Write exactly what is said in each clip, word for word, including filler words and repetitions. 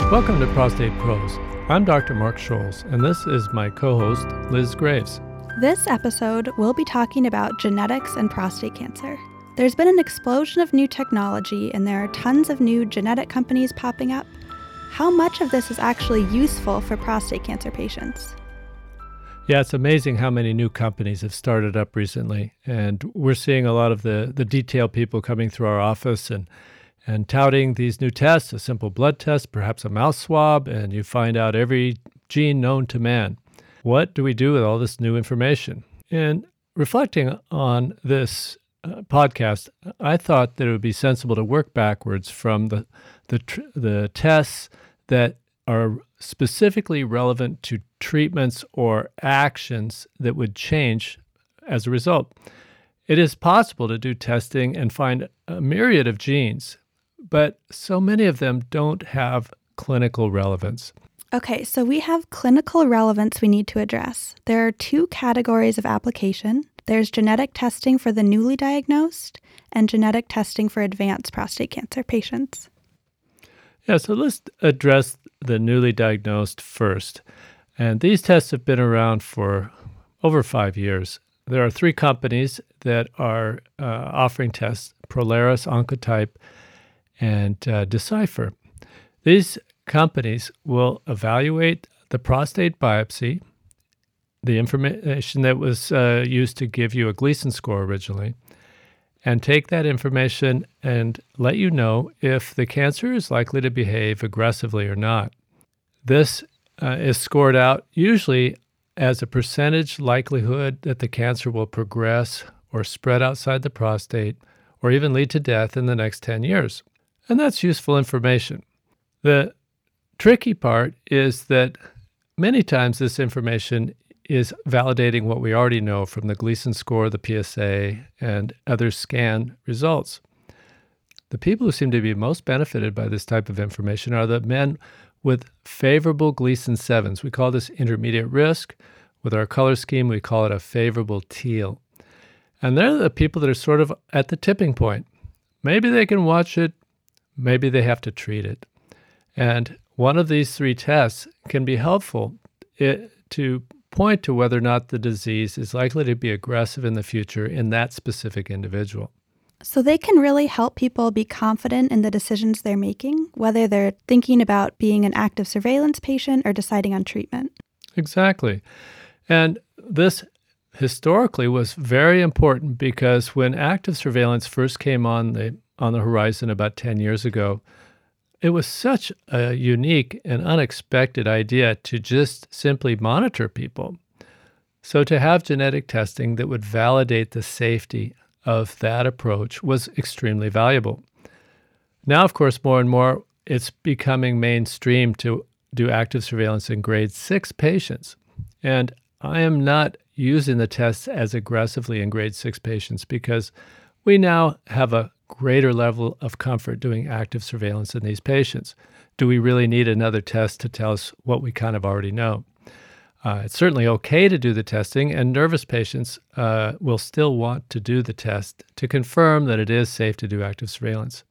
Welcome to Prostate Pros. I'm Doctor Mark Scholes, and this is my co-host, Liz Graves. This episode, we'll be talking about genetics and prostate cancer. There's been an explosion of new technology, and there are tons of new genetic companies popping up. How much of this is actually useful for prostate cancer patients? Yeah, it's amazing how many new companies have started up recently, and we're seeing a lot of the, the detail people coming through our office and and touting these new tests, a simple blood test, perhaps a mouth swab, and you find out every gene known to man. What do we do with all this new information? And reflecting on this uh, podcast, I thought that it would be sensible to work backwards from the the, tr- the tests that are specifically relevant to treatments or actions that would change as a result. It is possible to do testing and find a myriad of genes, but so many of them don't have clinical relevance. Okay, so we have clinical relevance we need to address. There are two categories of application. There's genetic testing for the newly diagnosed and genetic testing for advanced prostate cancer patients. Yeah, so let's address the newly diagnosed first. And these tests have been around for over five years. There are three companies that are uh, offering tests, Prolaris, Oncotype, and uh, Decipher. These companies will evaluate the prostate biopsy, the information that was uh, used to give you a Gleason score originally, and take that information and let you know if the cancer is likely to behave aggressively or not. This uh, is scored out usually as a percentage likelihood that the cancer will progress or spread outside the prostate or even lead to death in the next ten years. And that's useful information. The tricky part is that many times this information is validating what we already know from the Gleason score, the P S A, and other scan results. The people who seem to be most benefited by this type of information are the men with favorable Gleason sevens. We call this intermediate risk. With our color scheme, we call it a favorable teal. And they're the people that are sort of at the tipping point. Maybe they can watch it, maybe they have to treat it. And one of these three tests can be helpful it, to point to whether or not the disease is likely to be aggressive in the future in that specific individual. So they can really help people be confident in the decisions they're making, whether they're thinking about being an active surveillance patient or deciding on treatment. Exactly. And this historically was very important because when active surveillance first came on the on the horizon about ten years ago, it was such a unique and unexpected idea to just simply monitor people. So to have genetic testing that would validate the safety of that approach was extremely valuable. Now, of course, more and more, it's becoming mainstream to do active surveillance in grade six patients. And I am not using the tests as aggressively in grade six patients because we now have a greater level of comfort doing active surveillance in these patients. Do we really need another test to tell us what we kind of already know? Uh, it's certainly okay to do the testing, and nervous patients uh, will still want to do the test to confirm that it is safe to do active surveillance.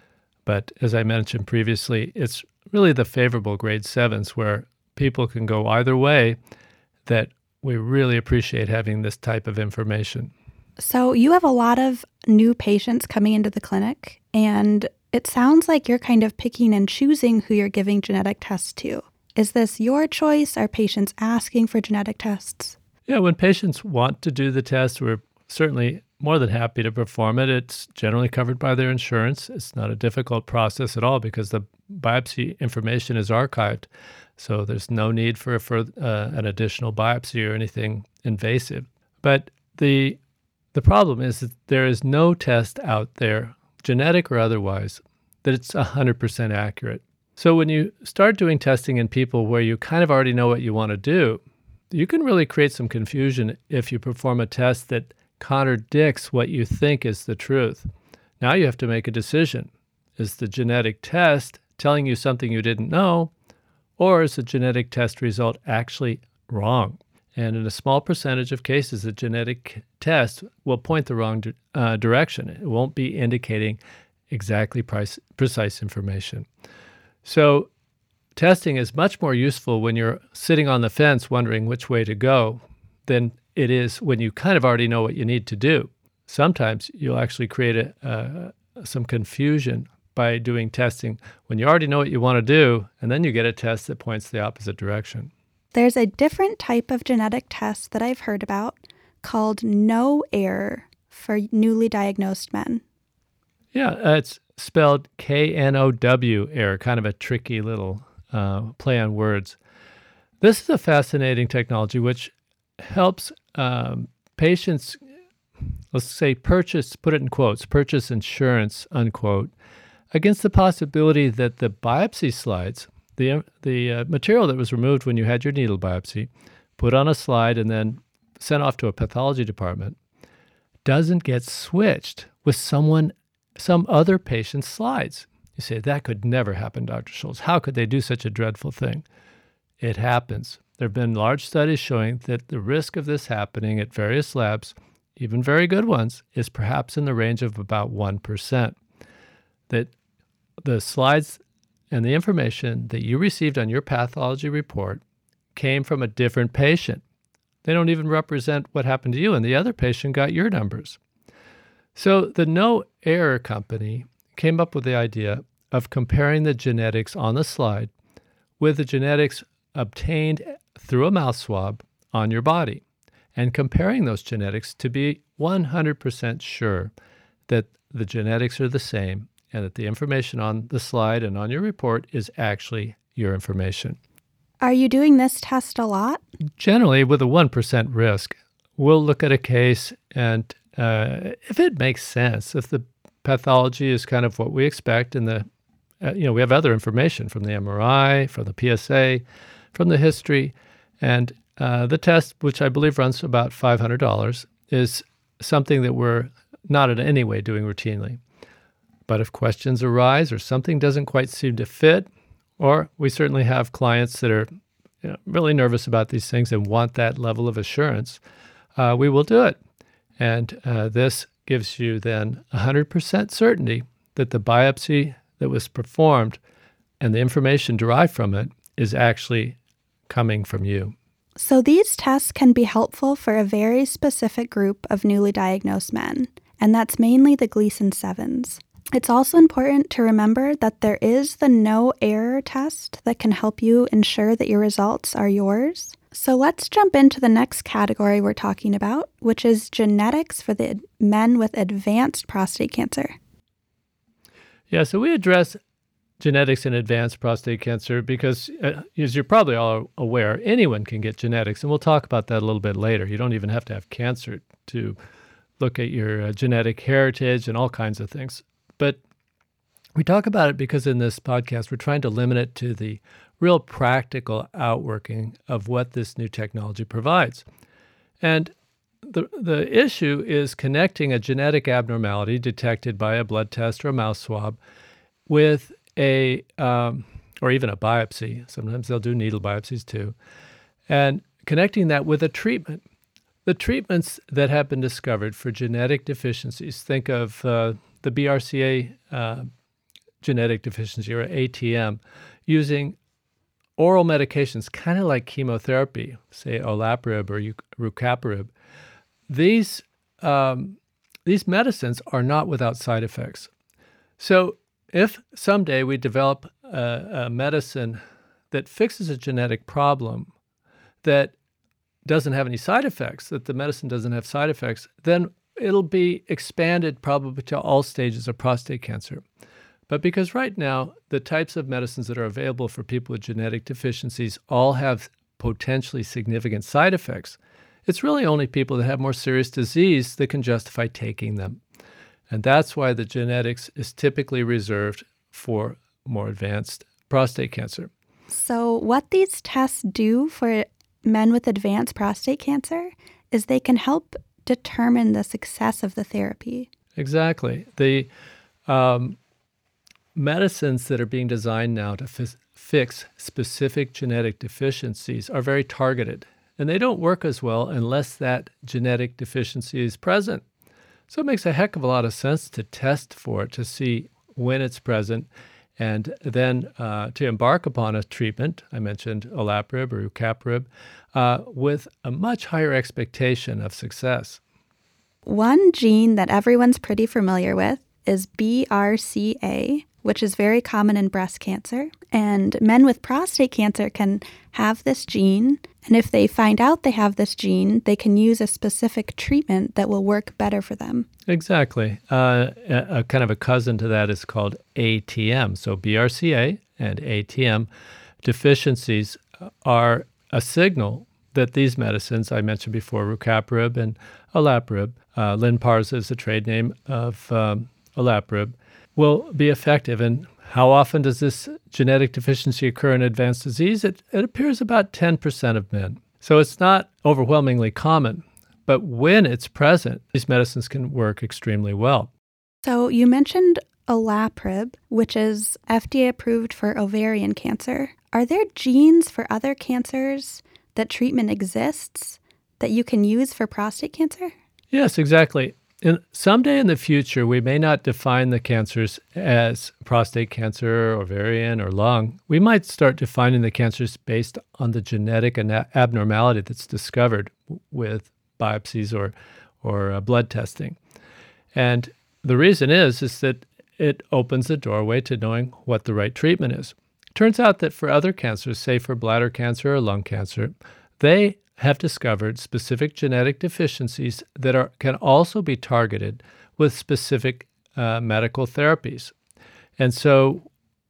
But as I mentioned previously, it's really the favorable grade sevens where people can go either way that we really appreciate having this type of information. So you have a lot of new patients coming into the clinic, and it sounds like you're kind of picking and choosing who you're giving genetic tests to. Is this your choice? Are patients asking for genetic tests? Yeah, when patients want to do the test, we're certainly more than happy to perform it. It's generally covered by their insurance. It's not a difficult process at all because the biopsy information is archived. So there's no need for, for uh, an additional biopsy or anything invasive. But the the problem is that there is no test out there, genetic or otherwise, that it's one hundred percent accurate. So when you start doing testing in people where you kind of already know what you want to do, you can really create some confusion if you perform a test that contradicts what you think is the truth. Now you have to make a decision. Is the genetic test telling you something you didn't know, or is the genetic test result actually wrong? And in a small percentage of cases, the genetic test will point the wrong uh, direction. It won't be indicating exactly price, precise information. So testing is much more useful when you're sitting on the fence wondering which way to go than it is when you kind of already know what you need to do. Sometimes you'll actually create a, uh, some confusion by doing testing when you already know what you want to do, and then you get a test that points the opposite direction. There's a different type of genetic test that I've heard about called no error for newly diagnosed men. Yeah, uh, it's spelled K N O W error, kind of a tricky little uh, play on words. This is a fascinating technology which helps um, patients, let's say, purchase, put it in quotes, purchase insurance, unquote, against the possibility that the biopsy slides, the, the uh, material that was removed when you had your needle biopsy, put on a slide and then sent off to a pathology department, doesn't get switched with someone, some other patient's slides. You say, that could never happen, Doctor Schultz. How could they do such a dreadful thing? It happens. There have been large studies showing that the risk of this happening at various labs, even very good ones, is perhaps in the range of about one percent. That the slides and the information that you received on your pathology report came from a different patient. They don't even represent what happened to you, and the other patient got your numbers. So the No Error Company came up with the idea of comparing the genetics on the slide with the genetics obtained through a mouth swab on your body, and comparing those genetics to be one hundred percent sure that the genetics are the same and that the information on the slide and on your report is actually your information. Are you doing this test a lot? Generally, with a one percent risk, we'll look at a case, and uh, if it makes sense, if the pathology is kind of what we expect, and the uh, you know we have other information from the M R I, from the P S A, from the history, and uh, the test, which I believe runs about five hundred dollars, is something that we're not in any way doing routinely. But if questions arise or something doesn't quite seem to fit, or we certainly have clients that are you know, really nervous about these things and want that level of assurance, uh, we will do it. And uh, this gives you then one hundred percent certainty that the biopsy that was performed and the information derived from it is actually coming from you. So these tests can be helpful for a very specific group of newly diagnosed men, and that's mainly the Gleason sevens. It's also important to remember that there is the no error test that can help you ensure that your results are yours. So let's jump into the next category we're talking about, which is genetics for the men with advanced prostate cancer. Yeah, so we address genetics in advanced prostate cancer because, uh, as you're probably all aware, anyone can get genetics, and we'll talk about that a little bit later. You don't even have to have cancer to look at your uh, genetic heritage and all kinds of things. But we talk about it because in this podcast, we're trying to limit it to the real practical outworking of what this new technology provides. And the the issue is connecting a genetic abnormality detected by a blood test or a mouth swab with a, um, or even a biopsy. Sometimes they'll do needle biopsies too. And connecting that with a treatment. The treatments that have been discovered for genetic deficiencies, think of uh, the B R C A uh, genetic deficiency, or A T M, using oral medications, kind of like chemotherapy, say olaparib or rucaparib. These, um, these medicines are not without side effects. So if someday we develop a, a medicine that fixes a genetic problem that doesn't have any side effects, that the medicine doesn't have side effects, then it'll be expanded probably to all stages of prostate cancer. But because right now, the types of medicines that are available for people with genetic deficiencies all have potentially significant side effects, it's really only people that have more serious disease that can justify taking them. And that's why the genetics is typically reserved for more advanced prostate cancer. So what these tests do for men with advanced prostate cancer is they can help determine the success of the therapy. Exactly. The um, medicines that are being designed now to f- fix specific genetic deficiencies are very targeted, and they don't work as well unless that genetic deficiency is present. So it makes a heck of a lot of sense to test for it to see when it's present and then uh, to embark upon a treatment, I mentioned olaparib or rucaparib, uh, with a much higher expectation of success. One gene that everyone's pretty familiar with is B R C A, which is very common in breast cancer. And men with prostate cancer can have this gene. And if they find out they have this gene, they can use a specific treatment that will work better for them. Exactly. Uh, a, a kind of a cousin to that is called A T M. So B R C A and A T M deficiencies are a signal that these medicines, I mentioned before, rucaparib and olaparib, uh, Lynparza is the trade name of um, olaparib, will be effective. And how often does this genetic deficiency occur in advanced disease? It, it appears about ten percent of men. So it's not overwhelmingly common, but when it's present, these medicines can work extremely well. So you mentioned olaparib, which is F D A approved for ovarian cancer. Are there genes for other cancers that treatment exists that you can use for prostate cancer? Yes, exactly. In, someday in the future, we may not define the cancers as prostate cancer, ovarian, or lung. We might start defining the cancers based on the genetic ana- abnormality that's discovered w- with biopsies or, or uh, blood testing. And the reason is, is that it opens the doorway to knowing what the right treatment is. It turns out that for other cancers, say for bladder cancer or lung cancer, they have discovered specific genetic deficiencies that are can also be targeted with specific uh, medical therapies. And so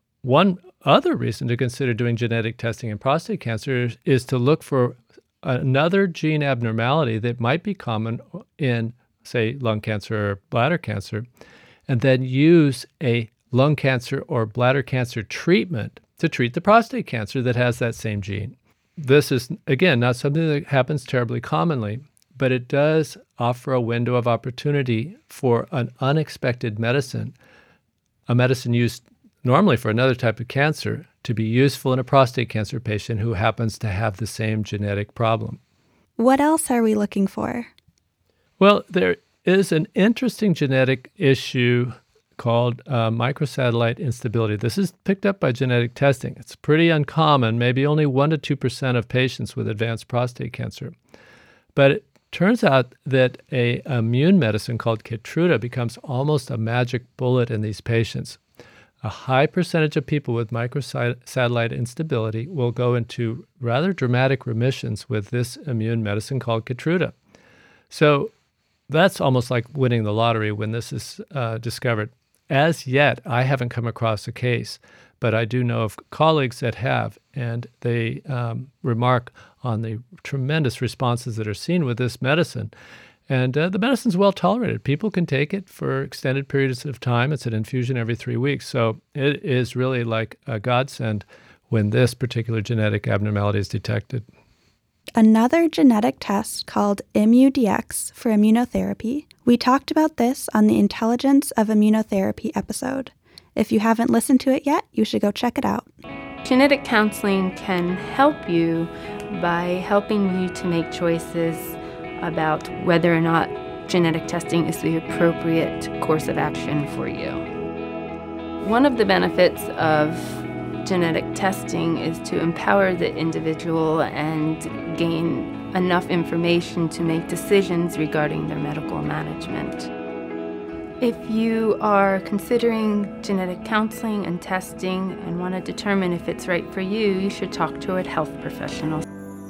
one other reason to consider doing genetic testing in prostate cancer is, is to look for another gene abnormality that might be common in, say, lung cancer or bladder cancer, and then use a lung cancer or bladder cancer treatment to treat the prostate cancer that has that same gene. This is, again, not something that happens terribly commonly, but it does offer a window of opportunity for an unexpected medicine, a medicine used normally for another type of cancer, to be useful in a prostate cancer patient who happens to have the same genetic problem. What else are we looking for? Well, there is an interesting genetic issue called uh, microsatellite instability. This is picked up by genetic testing. It's pretty uncommon, maybe only one to two percent of patients with advanced prostate cancer. But it turns out that a immune medicine called Keytruda becomes almost a magic bullet in these patients. A high percentage of people with microsatellite instability will go into rather dramatic remissions with this immune medicine called Keytruda. So that's almost like winning the lottery when this is uh, discovered. As yet, I haven't come across a case, but I do know of colleagues that have, and they um, remark on the tremendous responses that are seen with this medicine. And uh, the medicine's well tolerated. People can take it for extended periods of time. It's an infusion every three weeks. So it is really like a godsend when this particular genetic abnormality is detected. Another genetic test called ImmuDx for immunotherapy. We talked about this on the Intelligence of Immunotherapy episode. If you haven't listened to it yet, you should go check it out. Genetic counseling can help you by helping you to make choices about whether or not genetic testing is the appropriate course of action for you. One of the benefits of genetic testing is to empower the individual and gain enough information to make decisions regarding their medical management. If you are considering genetic counseling and testing and want to determine if it's right for you, you should talk to a health professional.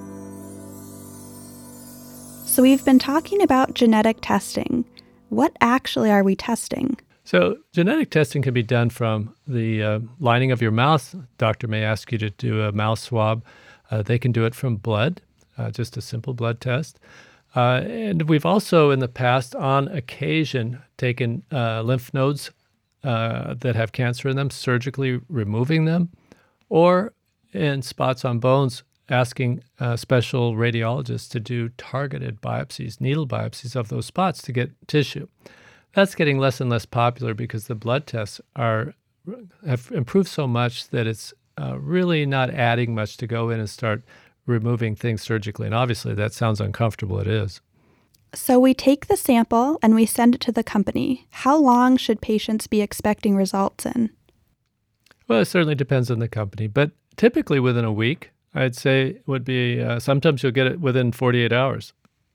So we've been talking about genetic testing. What actually are we testing? So genetic testing can be done from the uh, lining of your mouth. Doctor may ask you to do a mouth swab. Uh, they can do it from blood, uh, just a simple blood test. Uh, and we've also in the past, on occasion, taken uh, lymph nodes uh, that have cancer in them, surgically removing them, or in spots on bones, asking uh, special radiologists to do targeted biopsies, needle biopsies of those spots to get tissue. That's getting less and less popular because the blood tests are have improved so much that it's uh, really not adding much to go in and start removing things surgically. And obviously that sounds uncomfortable. It is. So we take the sample and we send it to the company. How long should patients be expecting results in? Well, it certainly depends on the company, but typically within a week, I'd say it would be, uh, sometimes you'll get it within forty-eight hours.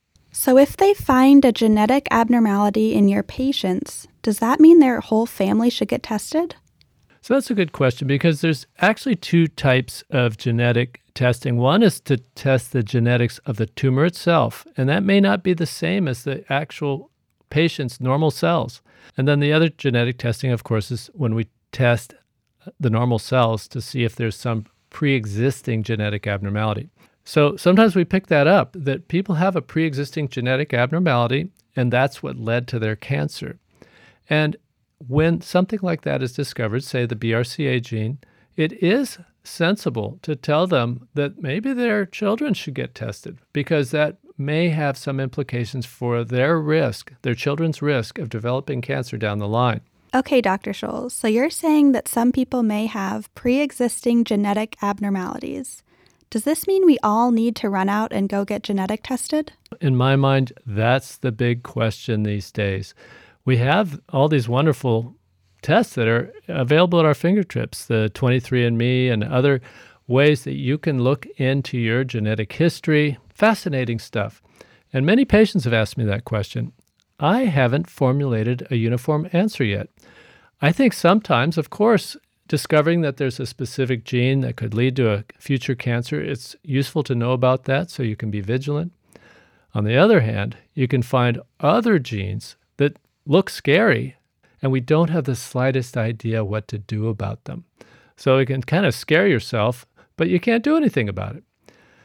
So if they find a genetic abnormality in your patients, does that mean their whole family should get tested? So that's a good question because there's actually two types of genetic testing. One is to test the genetics of the tumor itself, and that may not be the same as the actual patient's normal cells. And then the other genetic testing, of course, is when we test the normal cells to see if there's some pre-existing genetic abnormality. So sometimes we pick that up, that people have a pre-existing genetic abnormality, and that's what led to their cancer. And when something like that is discovered, say the B R C A gene, it is sensible to tell them that maybe their children should get tested because that may have some implications for their risk, their children's risk of developing cancer down the line. Okay, Doctor Scholes, so you're saying that some people may have pre-existing genetic abnormalities. Does this mean we all need to run out and go get genetic tested? In my mind, that's the big question these days. We have all these wonderful tests that are available at our fingertips, the twenty-three and me and other ways that you can look into your genetic history. Fascinating stuff. And many patients have asked me that question. I haven't formulated a uniform answer yet. I think sometimes, of course, discovering that there's a specific gene that could lead to a future cancer, it's useful to know about that so you can be vigilant. On the other hand, you can find other genes that look scary, and we don't have the slightest idea what to do about them. So it can kind of scare yourself, but you can't do anything about it.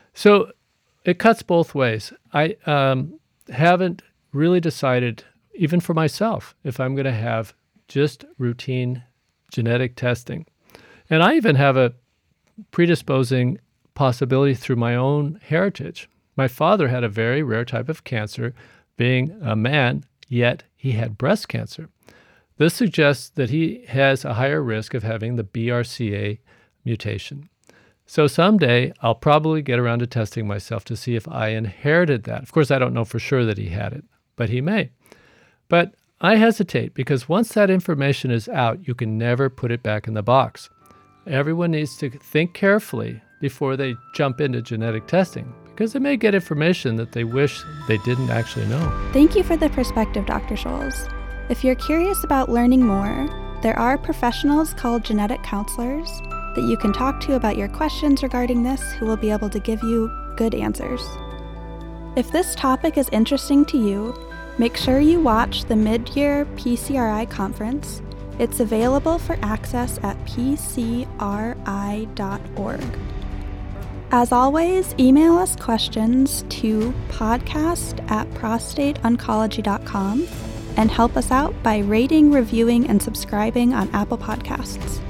So it cuts both ways. I um, haven't really decided, even for myself, if I'm going to have just routine genetic testing. And I even have a predisposing possibility through my own heritage. My father had a very rare type of cancer, being a man, yet he had breast cancer. This suggests that he has a higher risk of having the B R C A mutation. So someday I'll probably get around to testing myself to see if I inherited that. Of course, I don't know for sure that he had it, but he may. But I hesitate because once that information is out, you can never put it back in the box. Everyone needs to think carefully before they jump into genetic testing because they may get information that they wish they didn't actually know. Thank you for the perspective, Doctor Scholes. If you're curious about learning more, there are professionals called genetic counselors that you can talk to about your questions regarding this who will be able to give you good answers. If this topic is interesting to you, make sure you watch the mid-year P C R I conference. It's available for access at p c r i dot org. As always, email us questions to podcast at prostate oncology dot com and help us out by rating, reviewing, and subscribing on Apple Podcasts.